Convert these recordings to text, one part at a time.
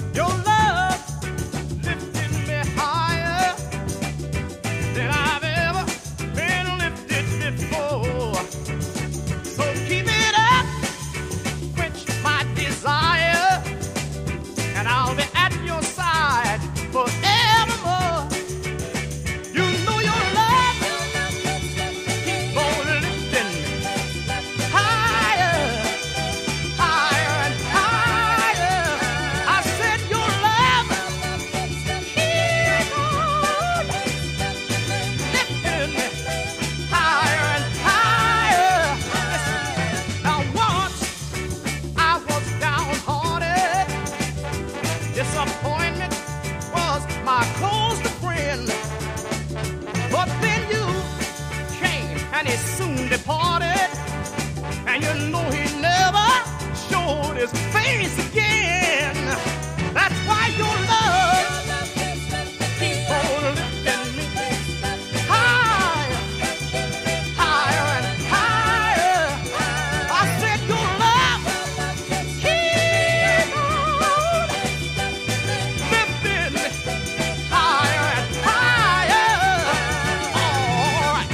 Your love lifted me higher than I've ever been lifted before. So keep it up, quench my desire, and I'll be at your side forevermore. You know your love keep on lifting higher, higher and higher. I said your love keep on lifting higher and higher. Listen, now once I was downhearted, disappointment was my closest friend. But then you came and he soon departed, and you know he never showed his face again. That's why your love keep on lifting me higher, higher and higher. I said your love keep on lifting me higher and higher. All right.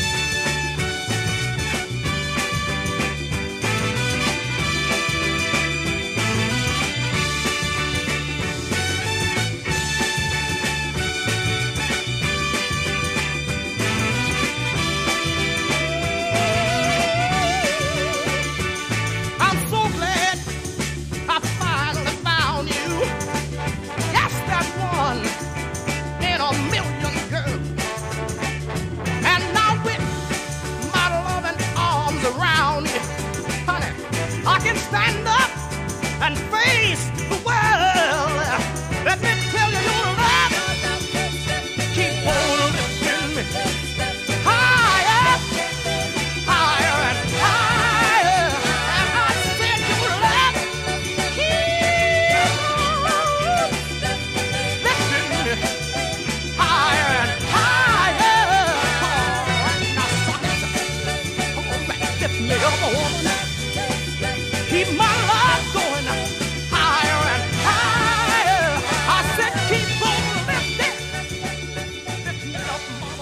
I'm so glad I finally found you. Yes, that one in a million, girl. And now with my loving arms around you, honey, I can stand up and face the world. Let me tell you, your love keep on lifting me higher, higher and higher. And I said your love keep on lifting me higher and higher. All right, now suckers, come on back, lift me up, woman. Keep my love going higher and higher. I said keep on lifting, lift me up, mama.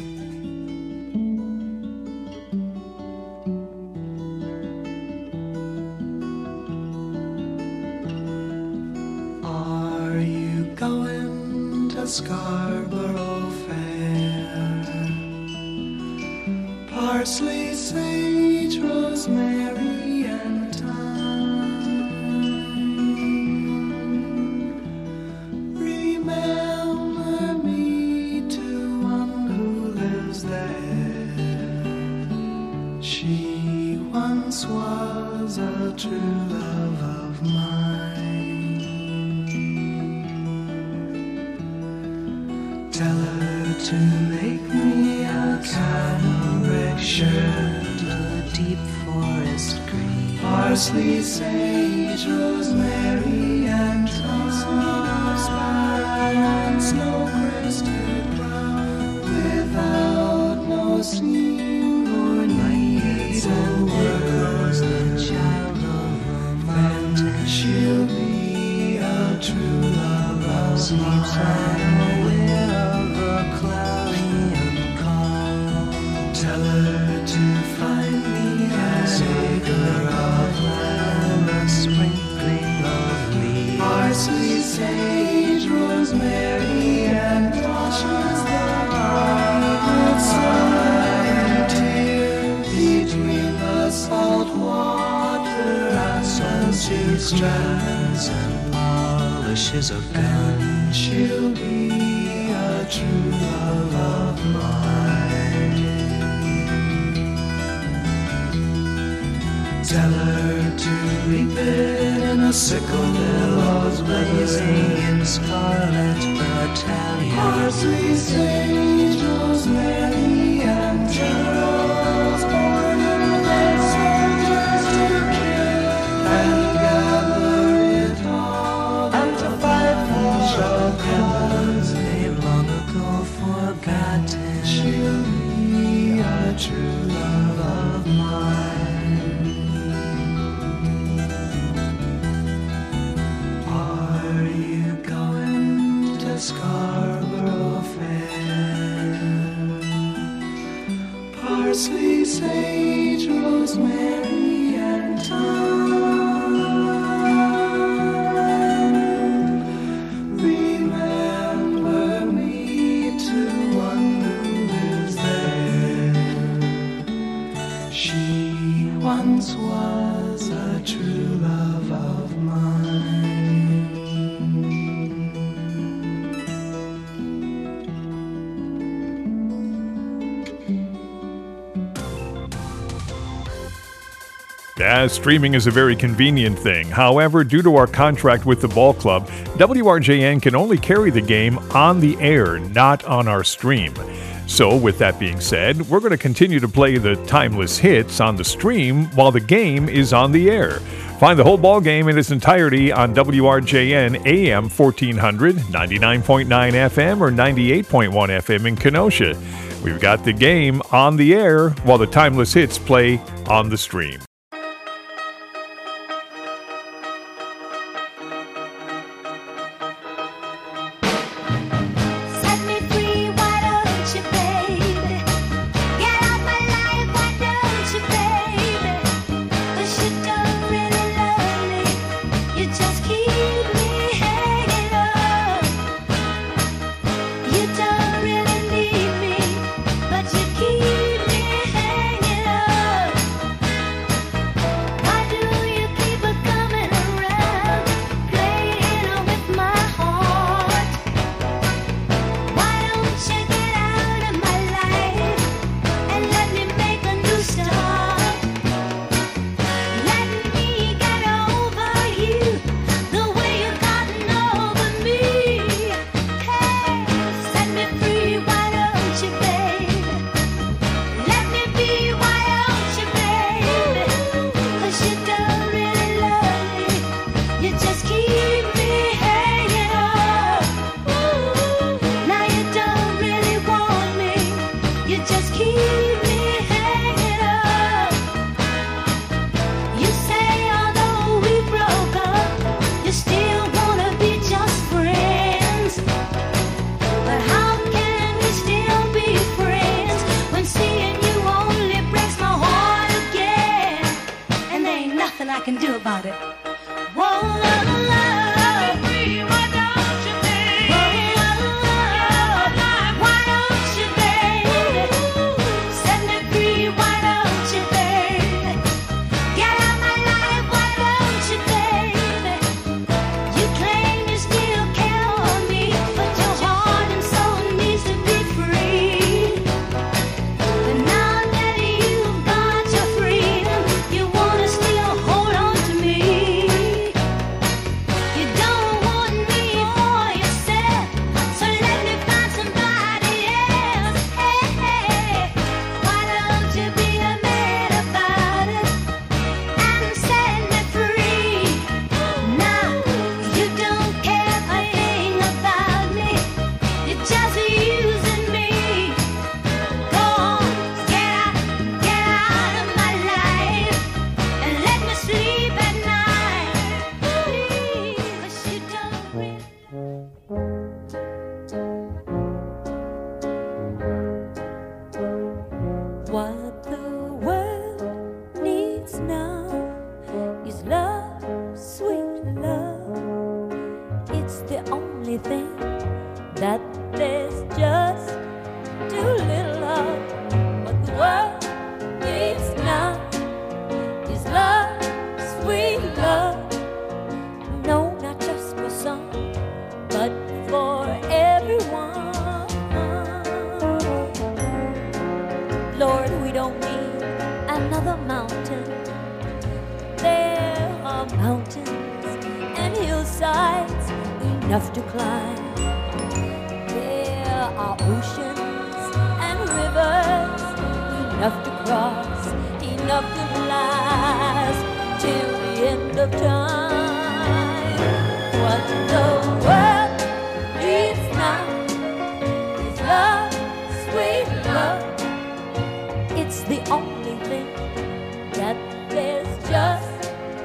Are you going to Scarborough Fair? Parsley, sage, rosemary, and thyme. Remember me to one who lives there. She once was a true love of mine. Tell her to make me a cambric shirt, a deep forest green, parsley, sage, rosemary, and thyme, snow-crested brown, without no seam or need and workers, the child of a mountain. She'll be a true love of Sleeps mine. aware of a cloudy and calm. Tell her to find me an acre of land, A sprinkling of leaves. parsley, sage, rosemary, and washes the bright sunlight tear between the salt water and She strands and polishes a gun. she'll be a true love of mine. Tell her to reap it in a sickle, billows Blazing in scarlet battalion. parsley, sage, rosemary, and geraniums, order the soldiers to kill and gather it all into fight for cause. They've long ago forgotten. She'll be a true love of mine. Are Scarborough Fair. Parsley, sage, rosemary, and thyme. Remember me to one who lives there. She once was a true love of mine. Yeah, streaming is a very convenient thing. However, due to our contract with the ball club, WRJN can only carry the game on the air, not on our stream. So, with that being said, we're going to continue to play the timeless hits on the stream while the game is on the air. Find the whole ball game in its entirety on WRJN AM 1400, 99.9 FM, or 98.1 FM in Kenosha. We've got the game on the air while the timeless hits play on the stream.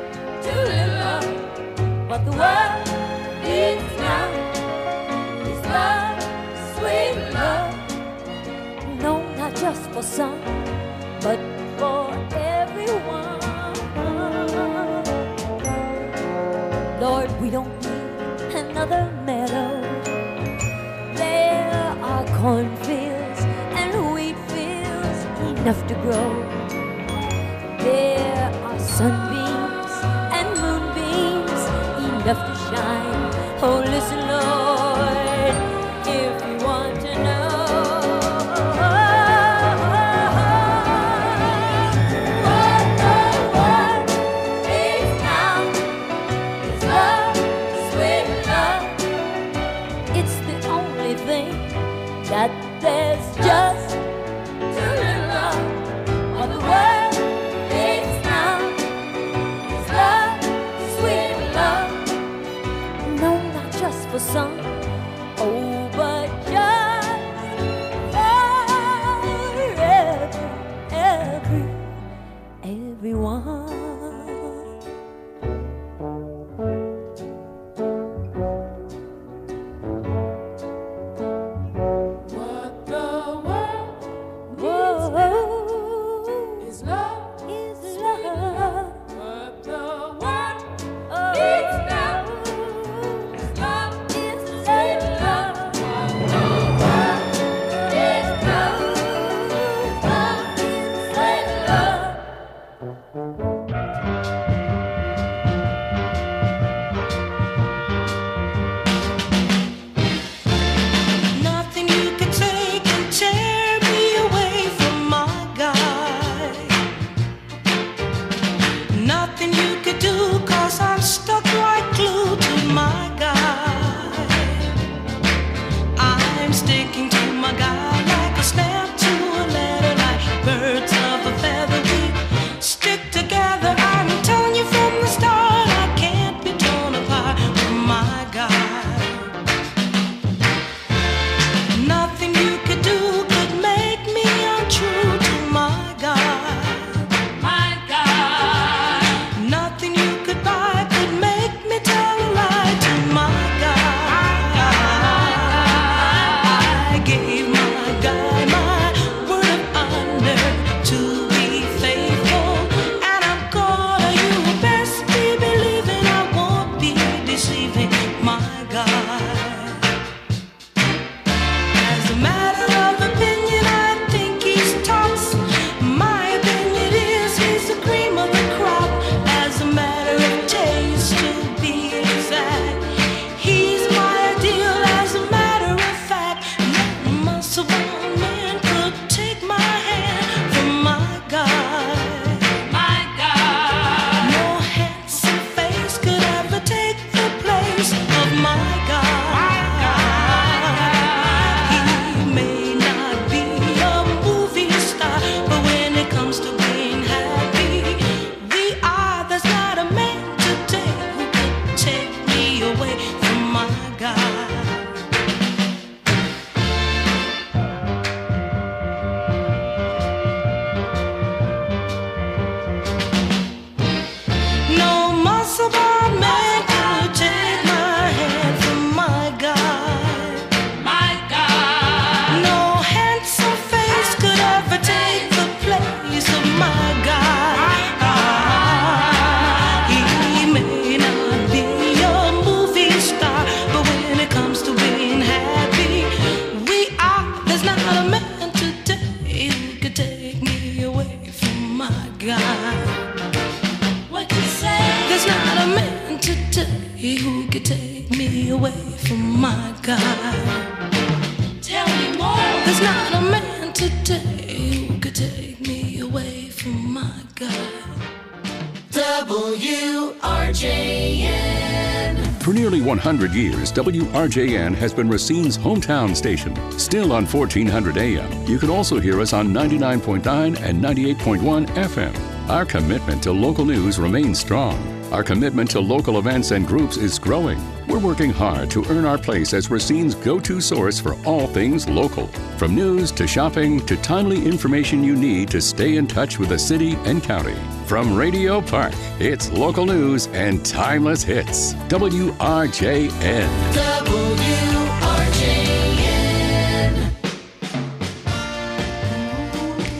What the world needs now is love. for some, but for everyone. Lord, we don't need another meadow. There are cornfields and wheat fields enough to grow. There are sunbeams and moonbeams enough to shine. Oh, listen, Lord, if you want to know what the world is now, is love, sweet love. It's the only thing that there's just too little of. What the world is now, is love, sweet love. No, not just for some, oh, but just for everyone. What the world is love, Is love. what the world Oh, needs now is love, love. sweet love. What the world needs now love, sweet love. Nothing you could say can tear me away from my guy. Nothing you could do, 'cause I'm stuck like glue to my guy. I'm sticking to my guy like a snap to a letter, like birds of a feather. We stick together. I'm telling you from the start, I can't be torn apart from my guy. Nothing you could do could make me untrue to my God. My God, Nothing you could buy could make me tell a lie to my God. I gave my guy my word of honor to be faithful, and I'm gonna, you best be believing I won't be deceiving my God. As a matter of opinion, I think he's tops. My opinion is he's the cream of the crop. As a matter of taste, to be exact, he's my ideal. As a matter of fact, no muscle-bound man could take my hand from my God. my God, No handsome face could ever take the place of my God. He may not be a movie star, but when it comes to being happy, we are. There's not a man today who could take me away from my God. No muscle-bound man could take my hand from my God. my God, No handsome face could ever take the place of my God. He may not be a movie star, but when it comes to being happy, we are. There's not a man today who could take me away from my God. what you say? There's not a man today who could take me away from my God. Tell me more. There's not a man today who could take me away from my God. WRJN. For nearly 100 years, WRJN has been Racine's hometown station. Still on 1400 AM, you can also hear us on 99.9 and 98.1 FM. Our commitment to local news remains strong. Our commitment to local events and groups is growing. We're working hard to earn our place as Racine's go-to source for all things local. From news to shopping to timely information you need to stay in touch with the city and county. From Radio Park, it's local news and timeless hits. WRJN. WRJN.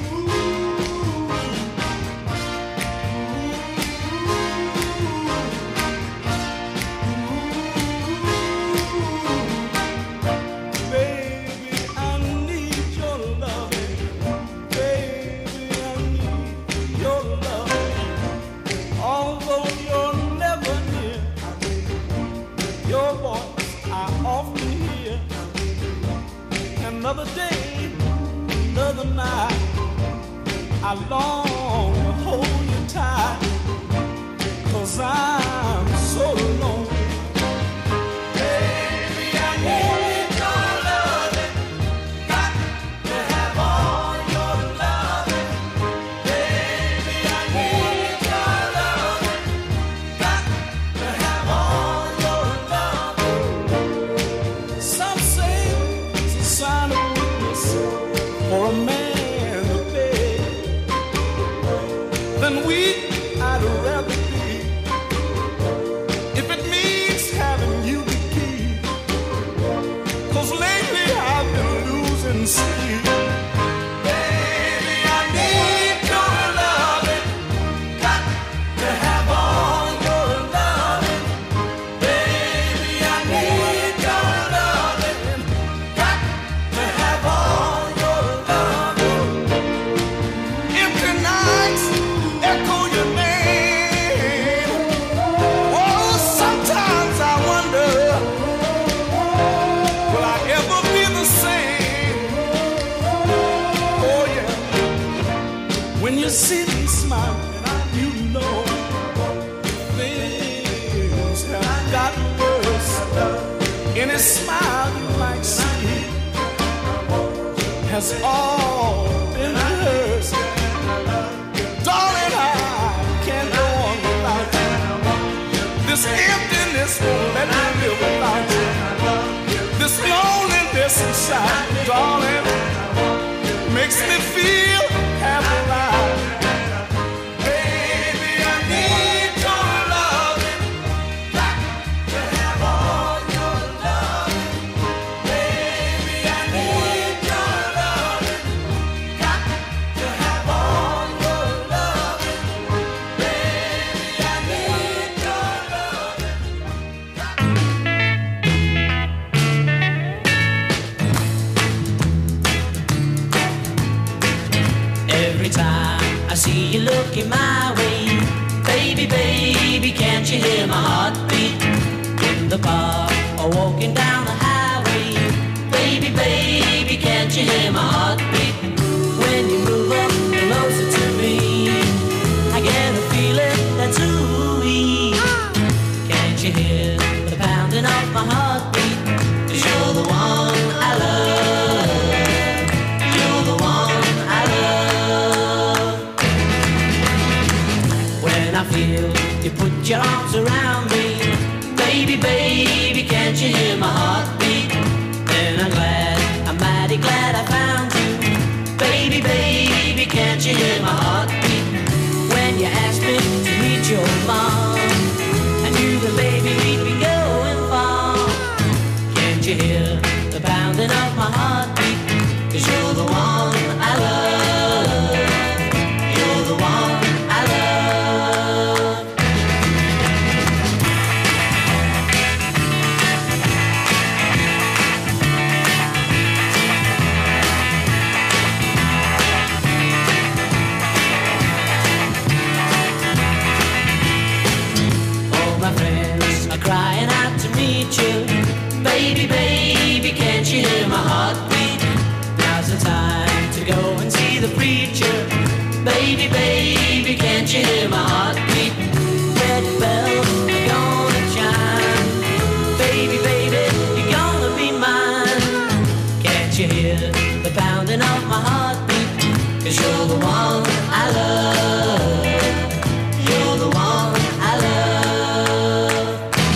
I often hear. Another day, another night, I long to hold you tight, 'cause I'm so lonely. Baby, I need your loving, got to have all your loving. Baby, I need your loving, got to have all your loving. Some say it's a sign of weakness for a man to beg. Then weak I'd rather be, if it means having you to keep. 'Cause lately I've been losing sleep. Baby, I need your loving, got to have all your loving. Baby, I need your loving, got to have all your loving. Empty nights echo your name. Oh, sometimes I wonder, will I ever be the same? Oh yeah, when you see me smiling, you know things have gotten worse. Any smile you might see has all been rehearsed. Darling, I can't go on without you. This emptiness won't let me live without you. This loneliness inside, darling, makes me feel half alive. Baby, I need your loving, got to have all your loving. Baby, I need your loving, got to have all your loving. Baby, I need your loving. Every time I see you looking my way, baby, baby, can't you hear my heartbeat? In the park or walking down the highway, baby, baby, can't you hear my heartbeat? When you move up closer to me, I get a feeling that's ooh-wee. Can't you hear the pounding of my heartbeat? 'Cause you're the one I love. You're the one I love. When I feel you put your arms around me, baby, baby, can't you hear my heartbeat? Then I'm mighty glad I found you. Baby, baby, can't you hear my heartbeat? When you asked me to meet your mom, I knew that baby we'd be going far. Can't you hear the pounding of my heartbeat? 'Cause you're the one I love. You're the one I love. All my friends are crying out to meet you. Baby, baby, can't you hear my heartbeat? Now's the time to go and see the preacher. Baby, baby, can't you hear my heartbeat? Wedding bells are gonna chime. Baby, baby, you're gonna be mine. Can't you hear the pounding of my heartbeat? 'Cause you're the one I love. You're the one I love.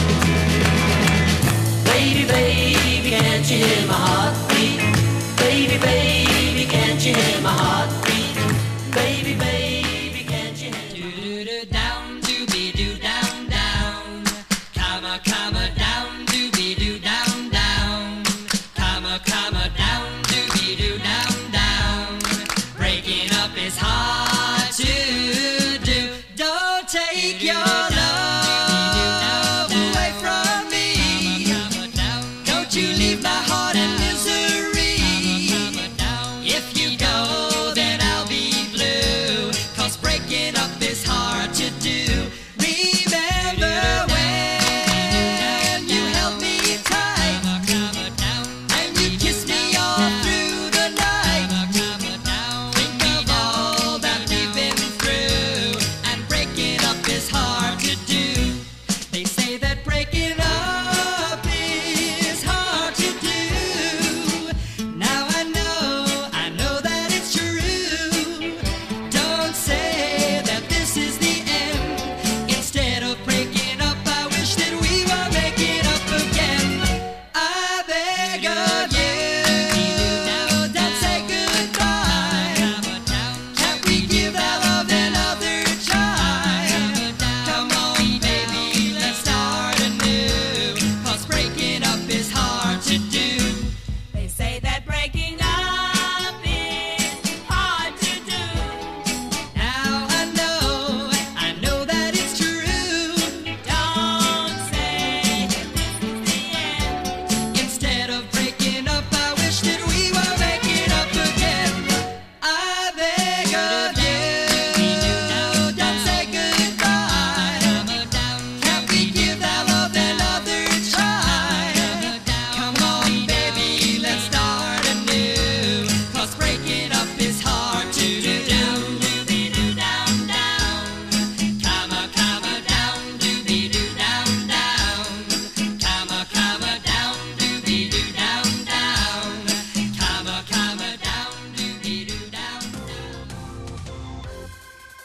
Baby, baby, can't you hear my heartbeat? Baby, baby, can't you hear my heartbeat? Baby, baby, can't you hear my heartbeat? Down, doobie-doo, down, down. Comma, comma, down, doobie-doo, down, down. Comma, comma, down, doobie-doo, down, down. Breaking up is hard to do. Don't take your love away from me. Don't you leave my heart in misery. If you go, then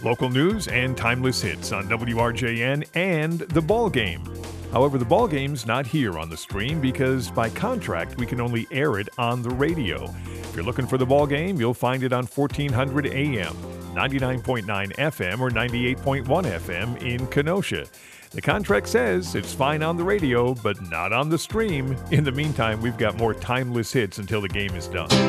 Local news and timeless hits on WRJN and the ball game. However, the ball game's not here on the stream because by contract we can only air it on the radio. If you're looking for the ball game, you'll find it on 1400 AM, 99.9 FM, or 98.1 FM in Kenosha. The contract says it's fine on the radio, but not on the stream. In the meantime, we've got more timeless hits until the game is done.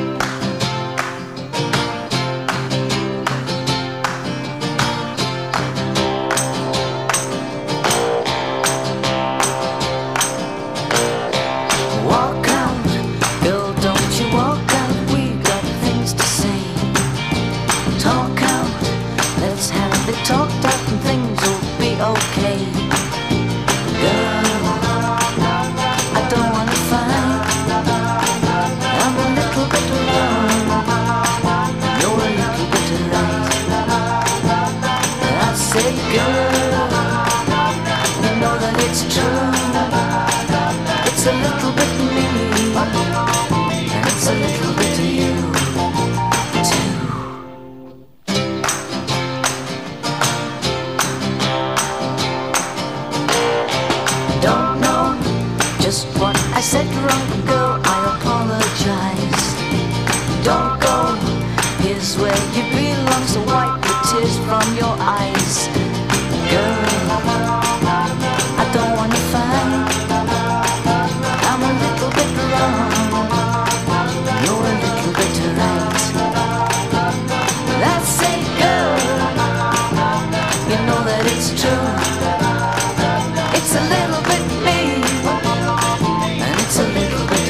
It's a little bit me, and it's a little bit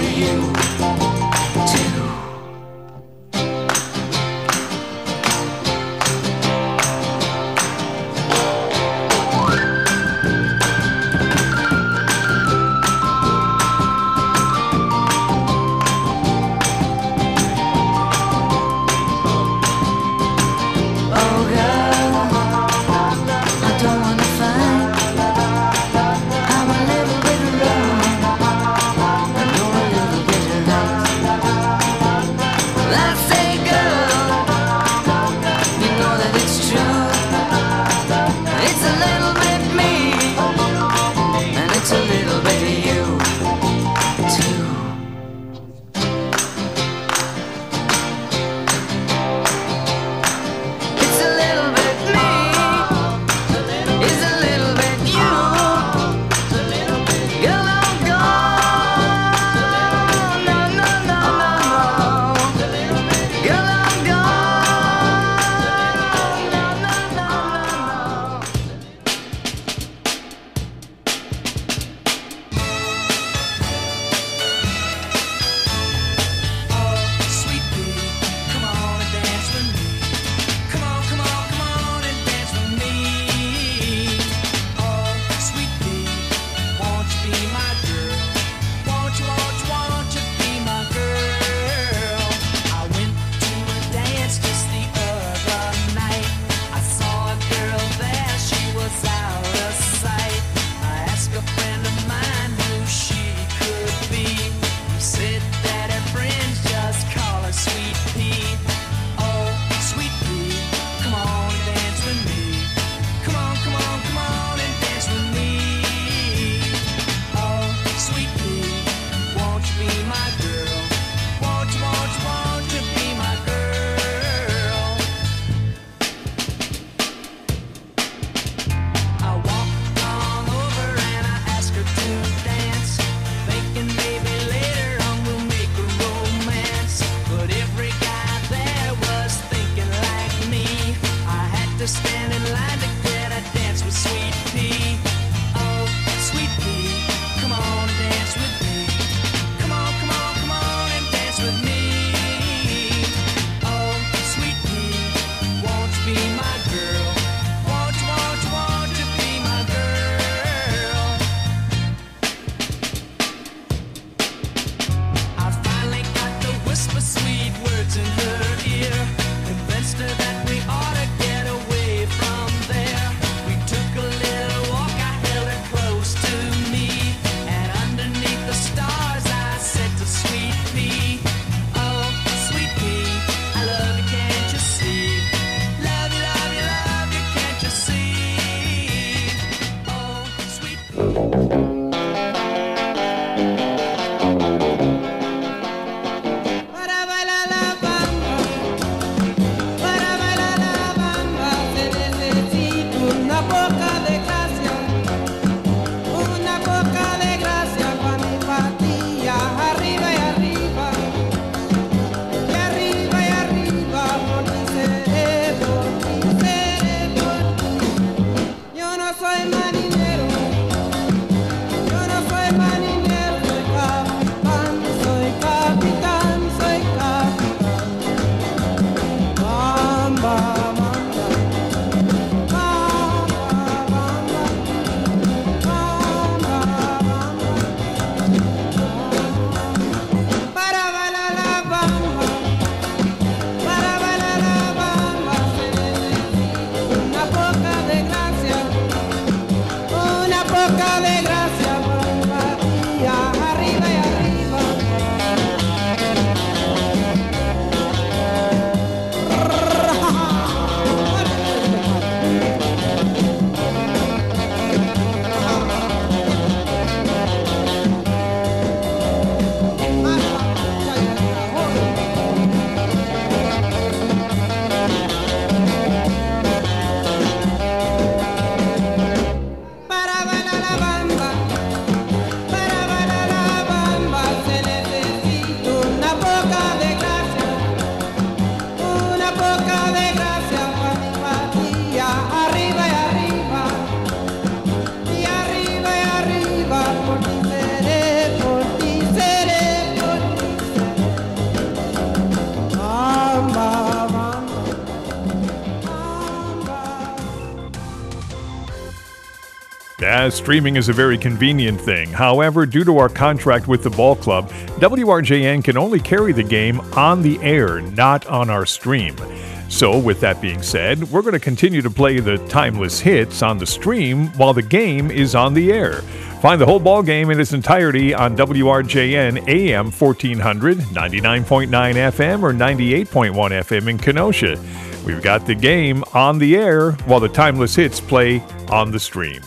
As streaming is a very convenient thing. However, due to our contract with the ball club, WRJN can only carry the game on the air, not on our stream. So, with that being said, we're going to continue to play the timeless hits on the stream while the game is on the air. Find the whole ball game in its entirety on WRJN AM 1400, 99.9 FM, or 98.1 FM in Kenosha. We've got the game on the air while the timeless hits play on the stream.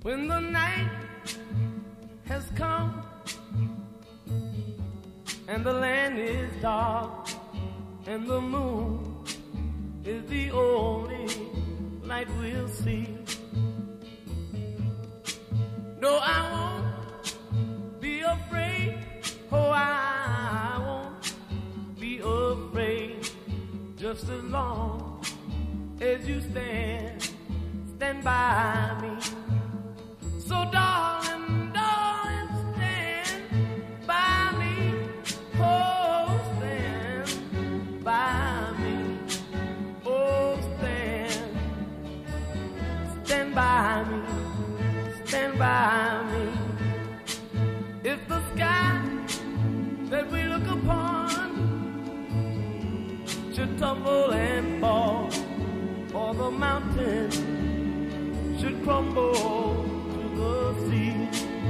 When the night has come and the land is dark and the moon is the only light we'll see. No, I won't be afraid. Oh, I won't be afraid. Just as long as you stand by me. So darling, darling, stand by me. Oh, stand by me. Oh, stand by me. Stand by me. If the sky that we look upon should tumble and fall, or the mountain should crumble to the sea,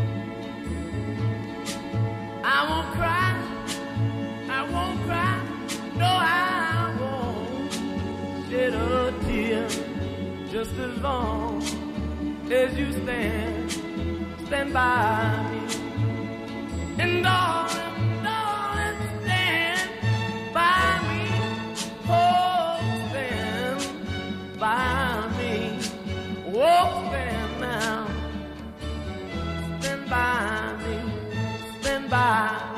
I won't cry, I won't cry, no, I won't shed a tear. Just as long as you stand by me. And darling, darling, stand by me. Oh, stand by me. Oh, stand now. Stand by me. Stand by me.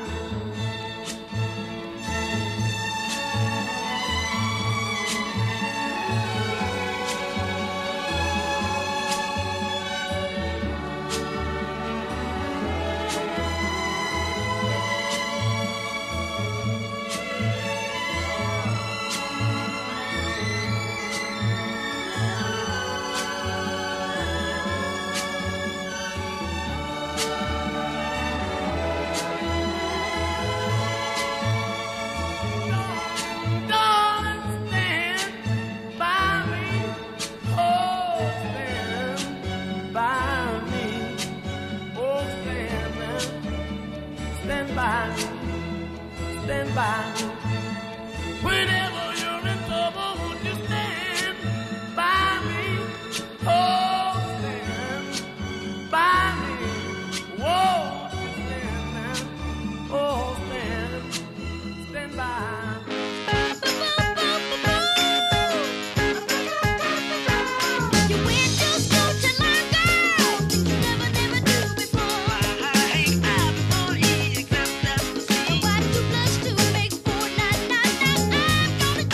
Stand by me. Whenever you're in trouble, won't you stand by me? Oh, stand by me. Whoa, stand now. Oh, stand by me. You went to school to learn, girl. You never knew before. I'm gonna exam that. And what you blush to make 4 9 9 9. I'm gonna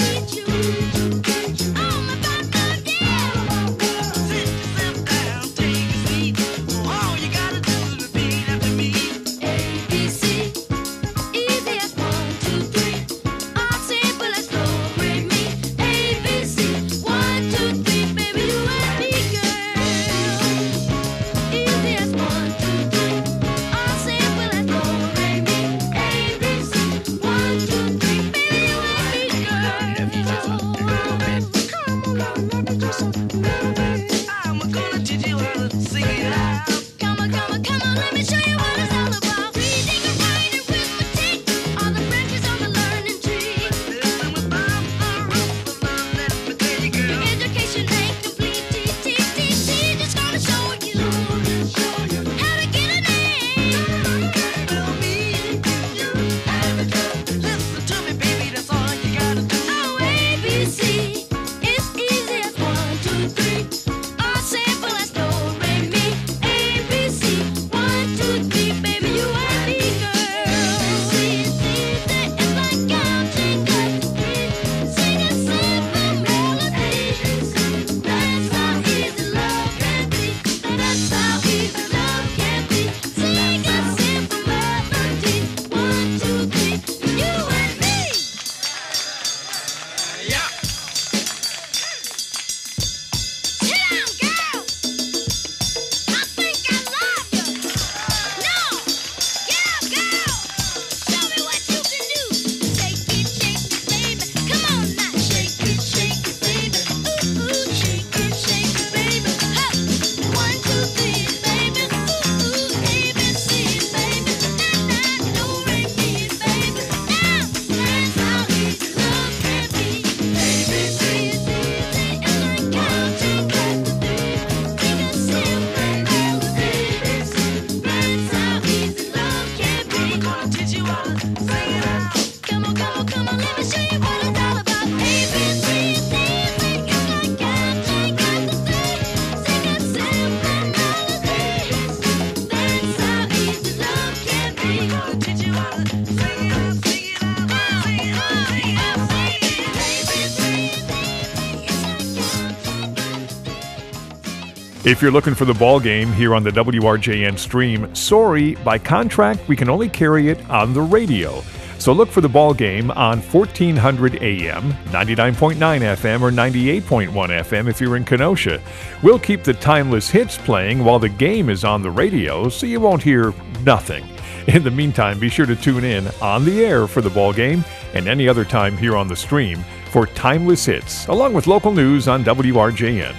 If you're looking for the ball game here on the WRJN stream, sorry, by contract, we can only carry it on the radio. So look for the ball game on 1400 AM, 99.9 FM, or 98.1 FM if you're in Kenosha. We'll keep the timeless hits playing while the game is on the radio, so you won't hear nothing. In the meantime, be sure to tune in on the air for the ball game and any other time here on the stream for timeless hits, along with local news on WRJN.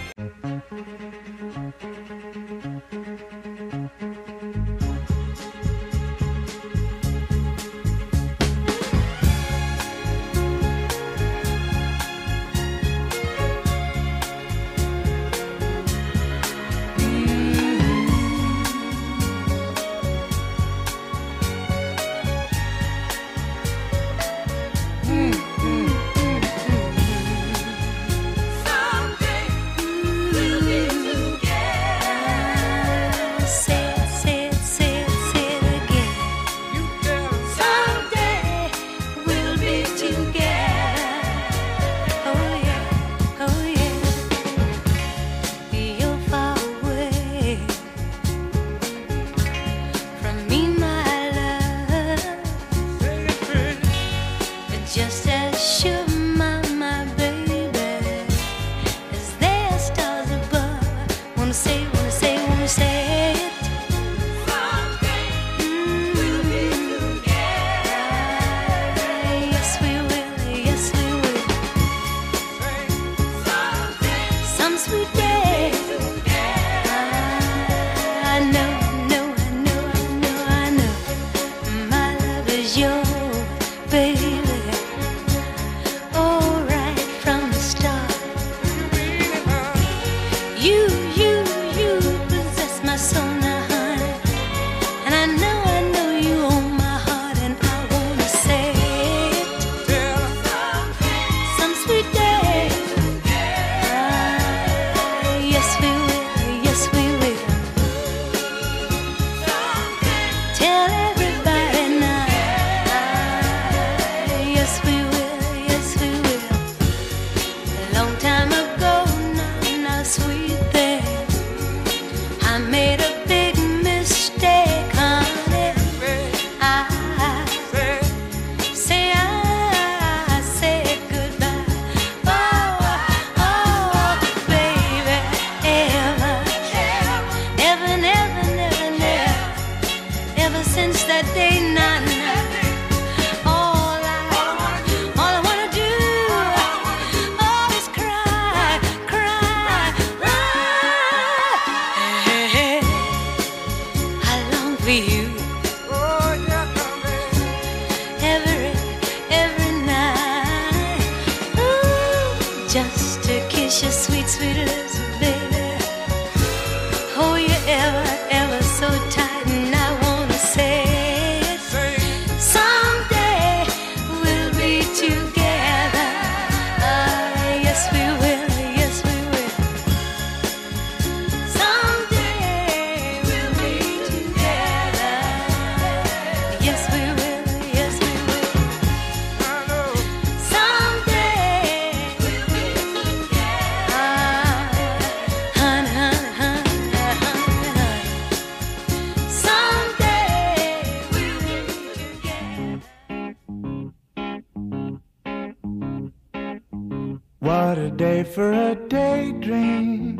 What a day for a daydream.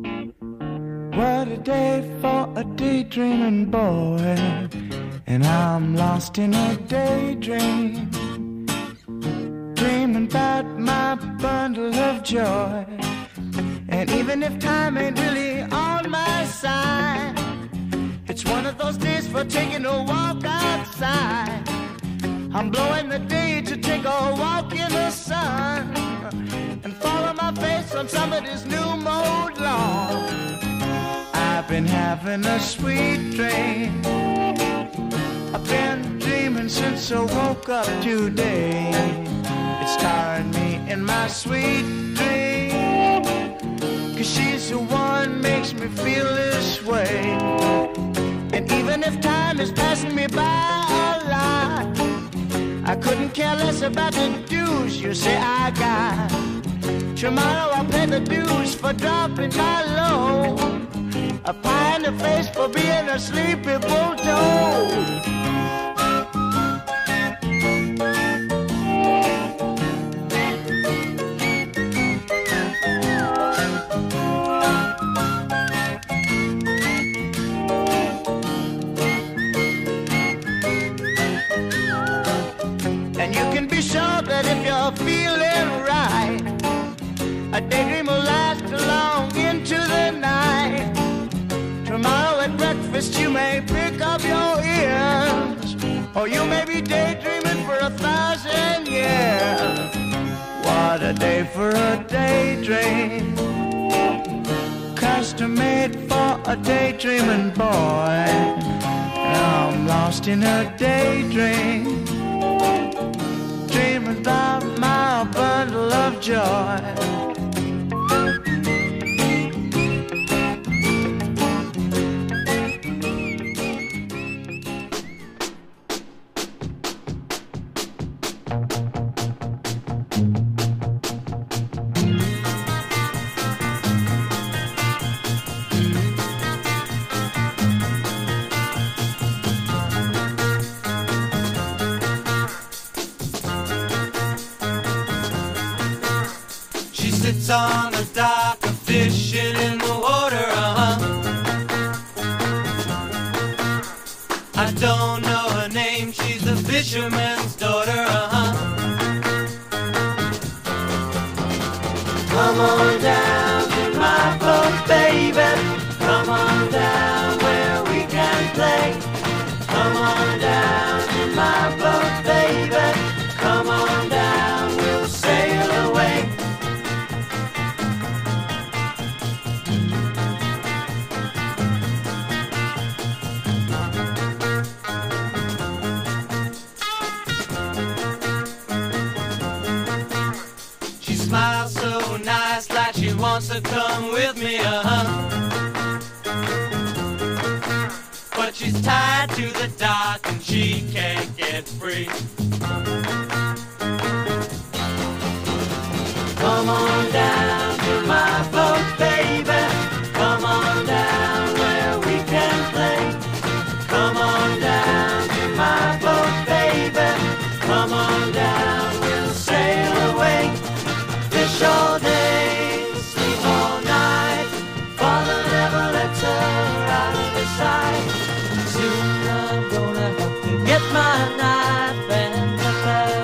What a day for a daydreaming boy. And I'm lost in a daydream, dreaming about my bundle of joy. And even if time ain't really on my side, it's one of those days for taking a walk outside. I'm blowing the day to take a walk in the sun and follow my face on somebody's new mode lawn. I've been having a sweet dream. I've been dreaming since I woke up today. It's tiring me in my sweet dream, 'cause she's the one makes me feel this way. And even if time is passing me by a lot, I couldn't care less about the dues you say I got. Tomorrow I'll pay the dues for dropping my load. A pie in the face for being a sleepy bulldog. And you can be sure that if you're feeling right, a daydream will last long into the night. Tomorrow at breakfast you may pick up your ears, or you may be daydreaming for 1,000 years. What a day for a daydream, custom made for a daydreaming boy. Now I'm lost in a daydream, dreaming about my bundle of joy. On the dock, a fishing in the water, I don't know her name, she's a fisherman's daughter, Come on down to my boat, baby. Come on down where we can play. Come on down to my boat, baby. Come on down, we'll sail away. Smiles so nice, like she wants to come with me, But she's tied to the dock and she can't get free. Come on down to my boat, baby. Come on down where we can play. Come on down to my boat, baby. Come on down, we'll sail away. Fish all day, sleep all night. Father never lets her out of his sight. Soon I'm gonna have to get my knife and cut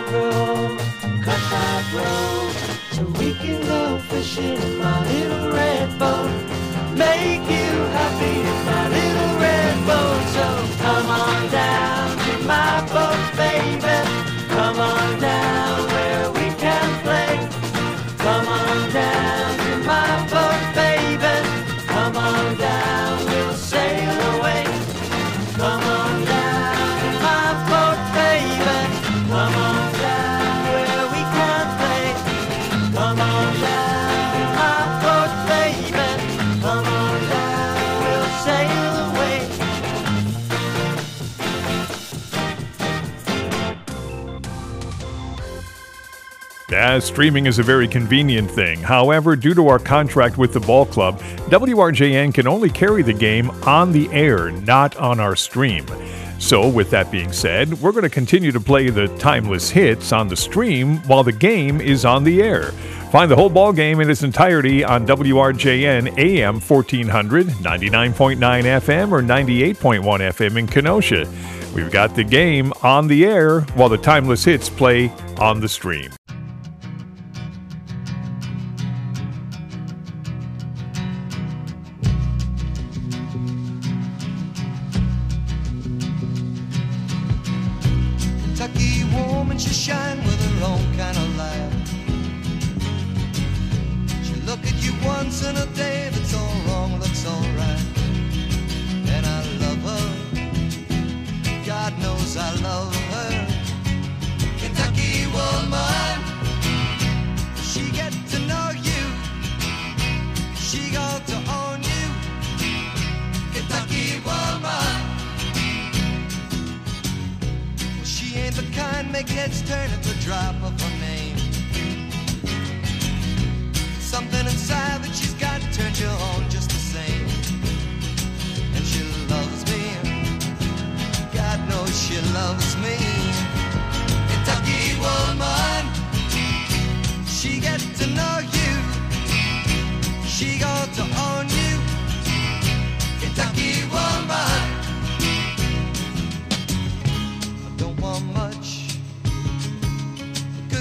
that rope, so we can go fishing in my little red boat. Make you happy in my little red boat. So come on down to my boat, baby. Come on down where we can play. Come on down to my boat, baby. Come on down, we'll sail away. Come on down to my boat, baby. Come on down where we can play. Come on down to my boat, baby. Come on down, we'll sail away. Yeah, streaming is a very convenient thing. However, due to our contract with the ball club, WRJN can only carry the game on the air, not on our stream. So, with that being said, we're going to continue to play the timeless hits on the stream while the game is on the air. Find the whole ball game in its entirety on WRJN AM 1400, 99.9 FM, or 98.1 FM in Kenosha. We've got the game on the air while the timeless hits play on the stream. Kentucky woman, she shine with her own kind of light. She look at you once in a day, that's all wrong, looks all right. And I love her, God knows I love her. Kentucky woman, she get to know you, she got to own you. Kentucky woman, she ain't the kind make heads turn at the drop of her name.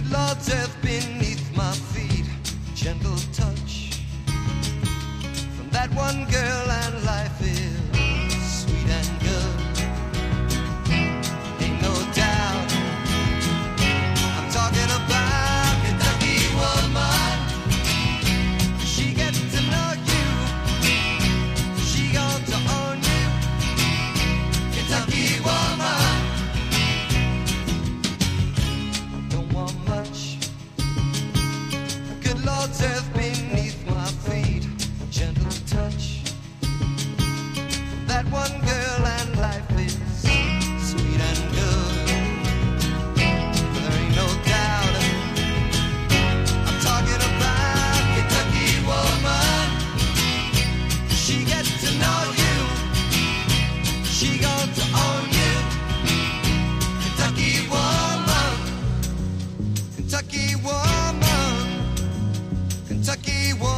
Good Lord's earth beneath my feet, gentle touch from that one girl, and life is sweet and good. Ain't no doubt, I'm talking about Kentucky woman. She gets to know you, she got to own you. Kentucky woman, don't want much. Good Lord's earth beneath my feet, gentle touch. That one girl, and life is sweet and good. There ain't no doubt, I'm talking about Kentucky woman. She gets to know you, she got to own you. Kentucky woman, Kentucky woman, Kentucky woman.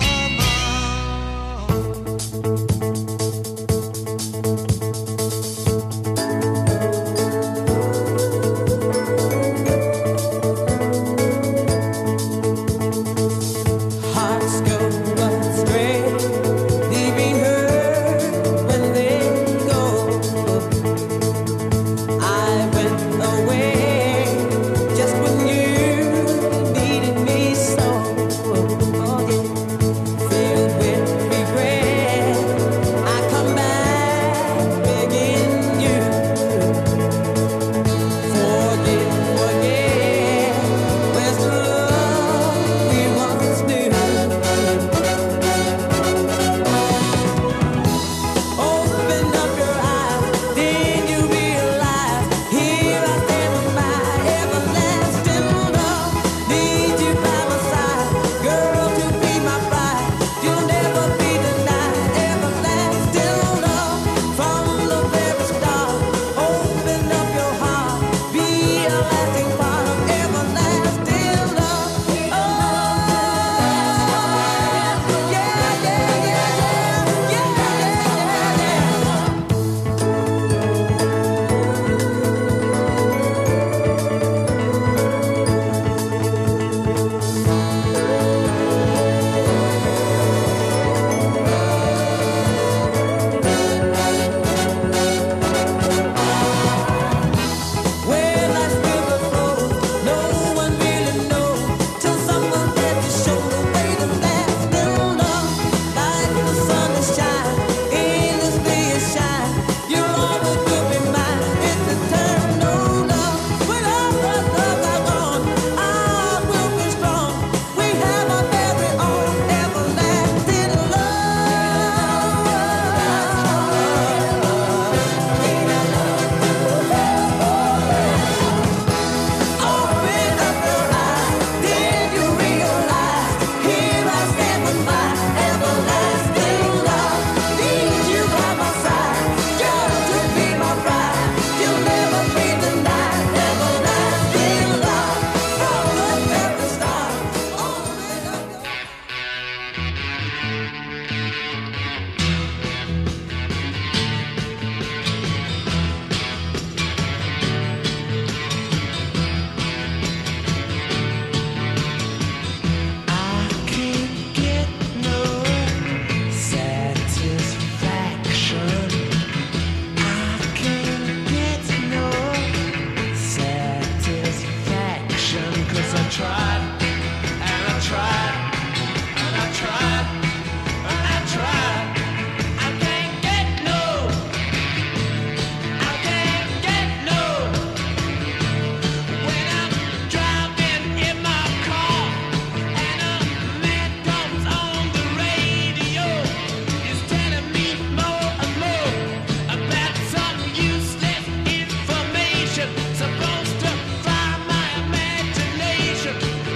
Hearts go astray, leaving her when they go. I went away just when you needed me so. Oh yeah, filled with regret, I come back begging you. Forget, where's the love we once knew? Open up your eyes, then you realize here I stand with my everlasting love. Need you by my side, girl, to be my bride. You'll never be denied everlasting love from the very start. Open up your heart, be a lasting part of everlasting love. Oh, yeah, yeah, yeah, yeah, where life's river flows, no one really knows till someone there to show the way to lasting love. Like the sun that shines, endlessly it shines. You'll always will be mine. It's eternal love. When all the loves are gone, I will be strong. We have our very own everlasting Open up your eyes, then you realize here I stand with my everlasting love. Need you by my side, girl, to be my bride. You'll never be denied everlasting love from the very start. Open up your I can't get no satisfaction. I can't get no satisfaction. 'Cause I tried, and I tried, and I tried, and I tried. I can't get no, I can't get no. When I'm driving in my car and a man comes on the radio, he's telling me more and more about some useless information supposed to fry my imagination.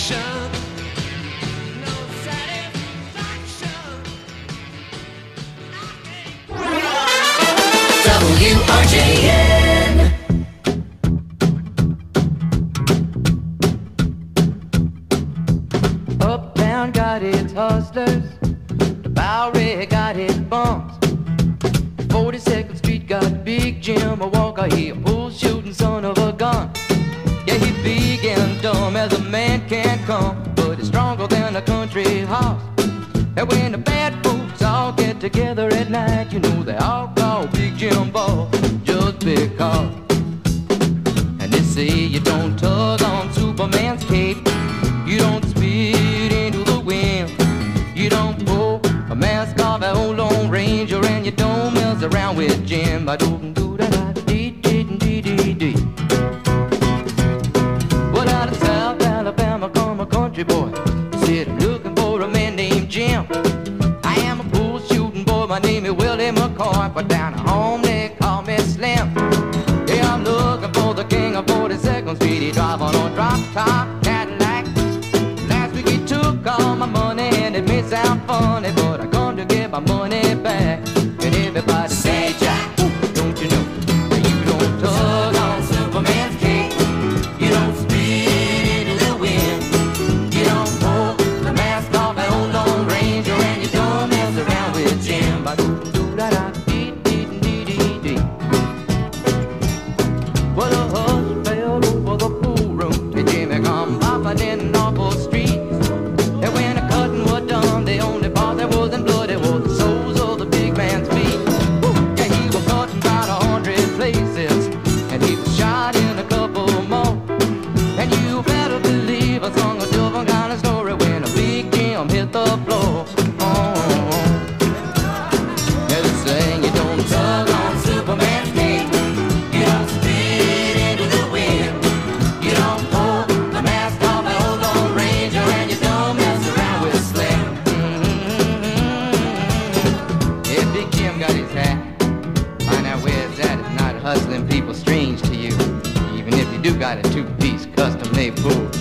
satisfaction. No satisfaction. WRJN. Uptown got its hustlers, the Bowery got its bums. 42nd Street got Big Jim, a Walker, he a bull shooting son of a gun. Yeah, he big and dumb as a man can come, but he's stronger than a country horse. And when the bad folks all get together at night, you know they all call Big Jim Ball just because. And they say you don't tug on Superman's cape, you don't spit into the wind, you don't pull a mask off an old Lone Ranger, and you don't mess around with Jim. I don't do that. Well, out of South Alabama come a country boy. He said, I'm looking for a man named Jim. I am a bull shooting boy, my name is Willie McCoy, but down at home they call me Slim. Yeah, I'm looking for the king of 42nd Street. He drive on a drop top Cadillac. Last week he took all my money, and it may sound funny, but I come to get my money back. And everybody say, Jack, don't you know that you don't tug on Superman's cape, you don't spit into the wind, you don't pull the mask off an old Lone Ranger, and you don't mess around with Jim. Well, a hush fell over the pool room, and Jimmy come popping in awful streets. And when the cutting was done, the only part that wasn't bloody was the soles of the big man's feet. Yeah, he was cut in about 100 places, and he was shot in a couple more. And you better believe I sung a different kind of story when a Big Jim hit the floor. Yeah, they saying you don't tug on Superman's cape, you don't spit into the wind, you don't pull the mask off an old Lone Ranger, and you don't mess around with Slim. Yeah, Big Jim got his hat. Find out where it's at. It's not hustling people strange to you, even if you do got a two-piece custom-made bull.